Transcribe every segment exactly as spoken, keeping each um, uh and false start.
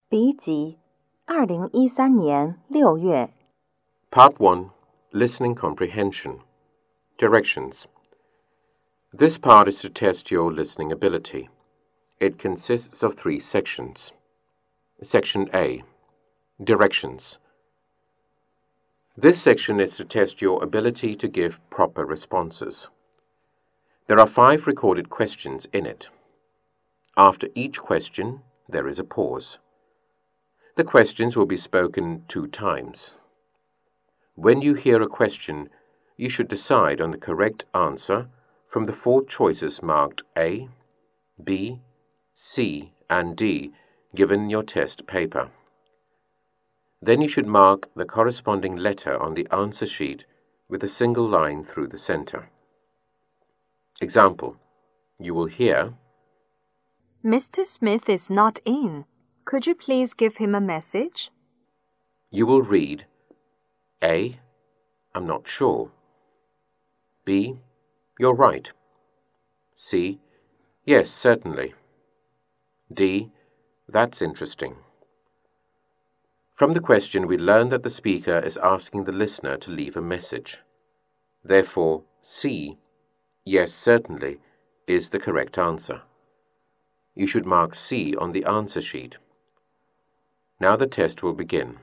B 级，二零一三年六月。 Part one, Listening Comprehension. Directions. This part is to test your listening ability. It consists of three sections. Section A, Directions. This section is to test your ability to give proper responses. There are five recorded questions in it. After each question, there is a pause. The questions will be spoken two times. When you hear a question, you should decide on the correct answer from the four choices marked A, B, C, and D given in your test paper. Then you should mark the corresponding letter on the answer sheet with a single line through the center. Example, you will hear, Mister Smith is not in. Could you please give him a message? You will read, A, I'm not sure. B, you're right. C, yes, certainly. D, that's interesting. From the question, we learn that the speaker is asking the listener to leave a message. Therefore, C, yes, certainly, is the correct answer. You should mark C on the answer sheet. Now the test will begin.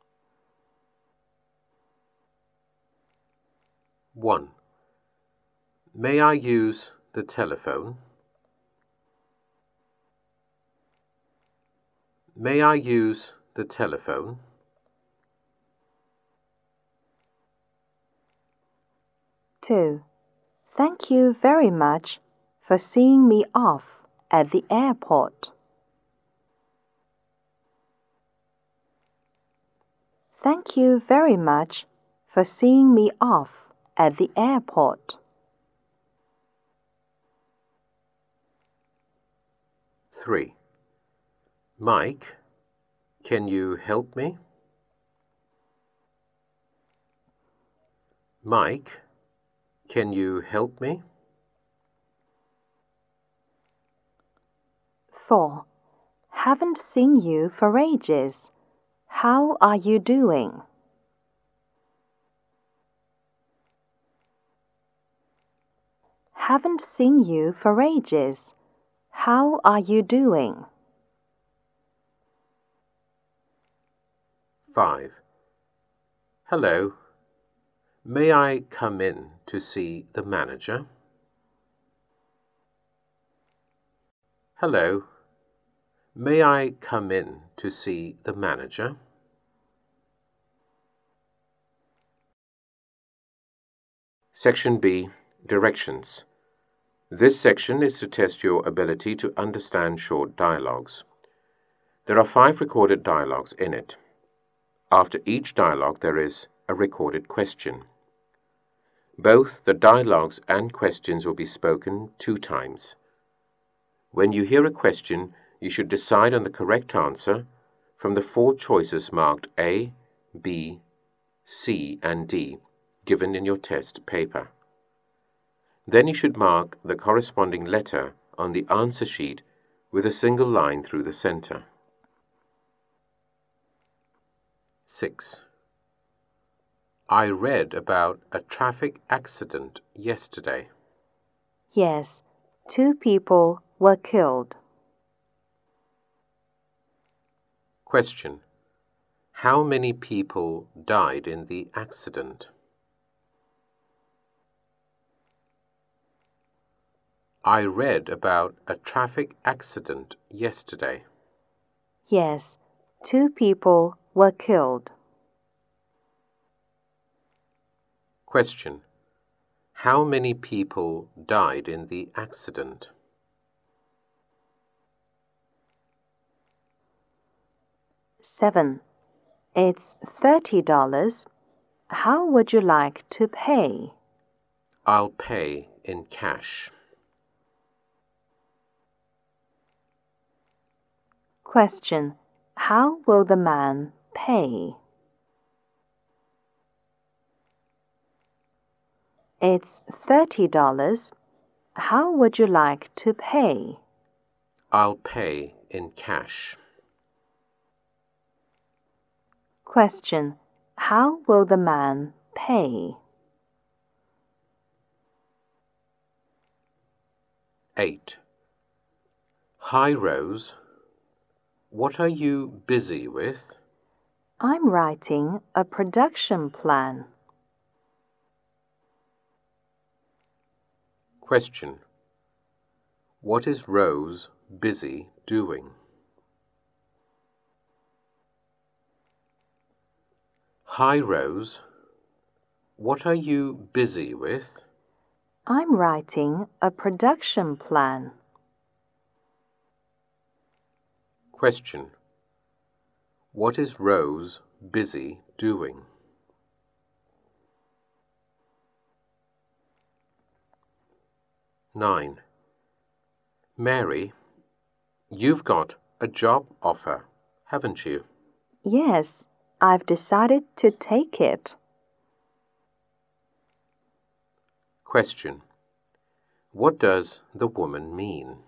one. May I use the telephone? May I use the telephone? two. Thank you very much for seeing me off at the airport. Thank you very much for seeing me off at the airport. three. Mike, can you help me? Mike, can you help me? four. Haven't seen you for ages. How are you doing? Haven't seen you for ages. How are you doing? five. Hello. May I come in to see the manager? Hello. May I come in to see the manager? Section B, Directions. This section is to test your ability to understand short dialogues. There are five recorded dialogues in it. After each dialogue, there is a recorded question. Both the dialogues and questions will be spoken two times. When you hear a question, you should decide on the correct answer from the four choices marked A, B, C, and D given in your test paper. Then you should mark the corresponding letter on the answer sheet with a single line through the center. six. I read about a traffic accident yesterday. Yes, two people were killed. Question. How many people died in the accident? I read about a traffic accident yesterday. Yes, two people were killed. Question. How many people died in the accident? seven. It's thirty dollars. How would you like to pay? I'll pay in cash. Question. How will the man pay? It's thirty dollars. How would you like to pay? I'll pay in cash. Question. How will the man pay? eight. Hi, Rose. What are you busy with? I'm writing a production plan. Question. What is Rose busy doing? Hi, Rose. What are you busy with? I'm writing a production plan. Question. What is Rose busy doing? nine. Mary, you've got a job offer, haven't you? Yes, I've decided to take it. Question. What does the woman mean?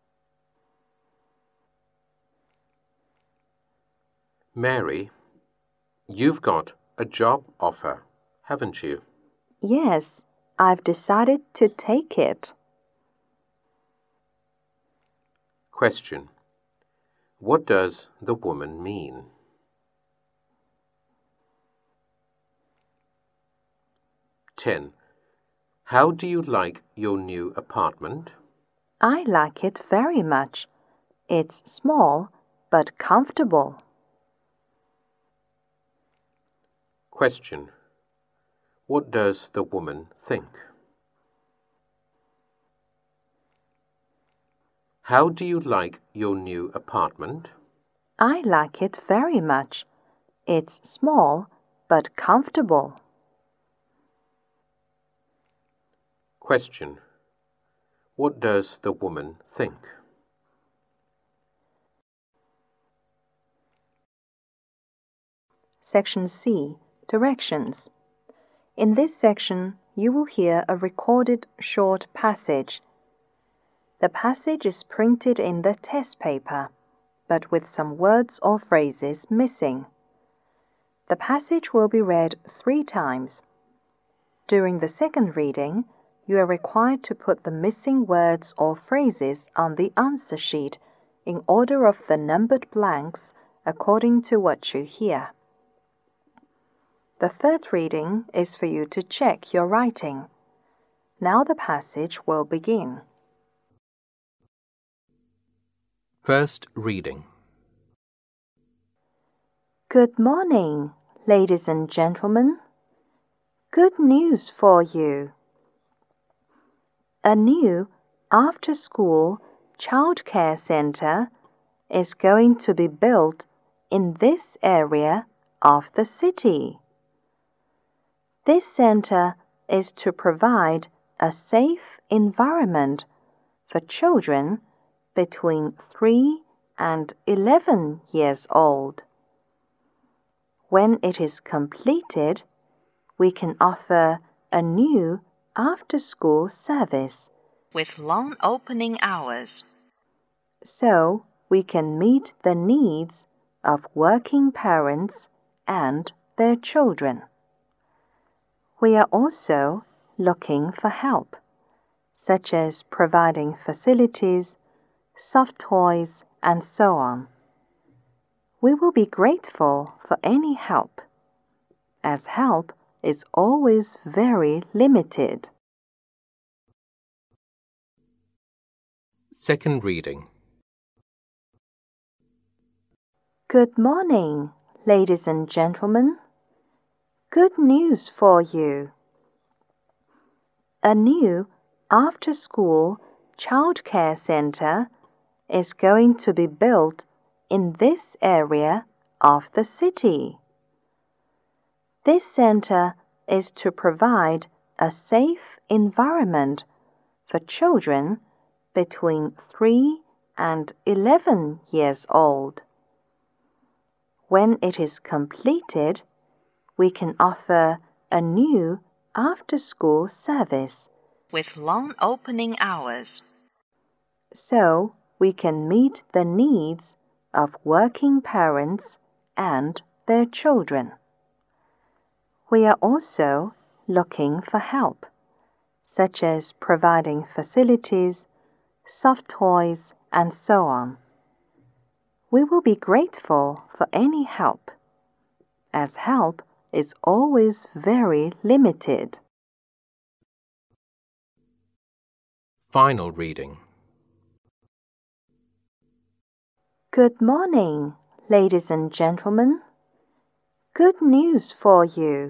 Mary, you've got a job offer, haven't you? Yes, I've decided to take it. Question. What does the woman mean? ten. How do you like your new apartment? I like it very much. It's small but comfortable. Question. What does the woman think? How do you like your new apartment? I like it very much. It's small but comfortable. Question. What does the woman think? Section C. Directions. In this section, you will hear a recorded short passage. The passage is printed in the test paper, but with some words or phrases missing. The passage will be read three times. During the second reading, you are required to put the missing words or phrases on the answer sheet in order of the numbered blanks according to what you hear. The third reading is for you to check your writing. Now the passage will begin. First reading. Good morning, ladies and gentlemen. Good news for you. A new after-school childcare center is going to be built in this area of the city. This center is to provide a safe environment for children between three and eleven years old. When it is completed, we can offer a new after-school service with long opening hours, so we can meet the needs of working parents and their children. We are also looking for help, such as providing facilities, soft toys, and so on. We will be grateful for any help, as help is always very limited. Second reading. Good morning, ladies and gentlemen. Good news for you. A new after-school childcare center is going to be built in this area of the city. This center is to provide a safe environment for children between three and eleven years old. When it is completed, we can offer a new after-school service with long opening hours, so we can meet the needs of working parents and their children. We are also looking for help, such as providing facilities, soft toys, and so on. We will be grateful for any help, as help is always very limited. Final reading. Good morning, ladies and gentlemen. Good news for you.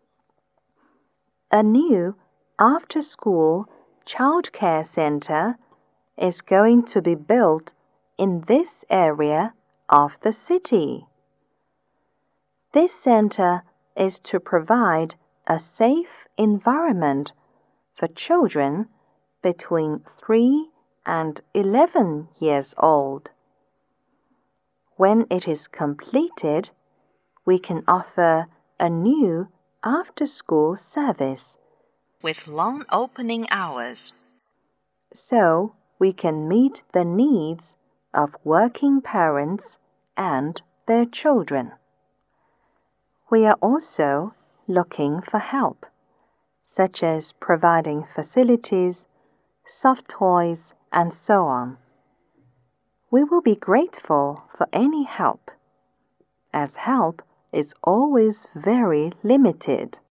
A new after-school childcare center is going to be built in this area of the city. This center is to provide a safe environment for children between three and eleven years old. When it is completed, we can offer a new after-school service with long opening hours, so we can meet the needs of working parents and their children. We are also looking for help, such as providing facilities, soft toys, and so on. We will be grateful for any help, as help is always very limited.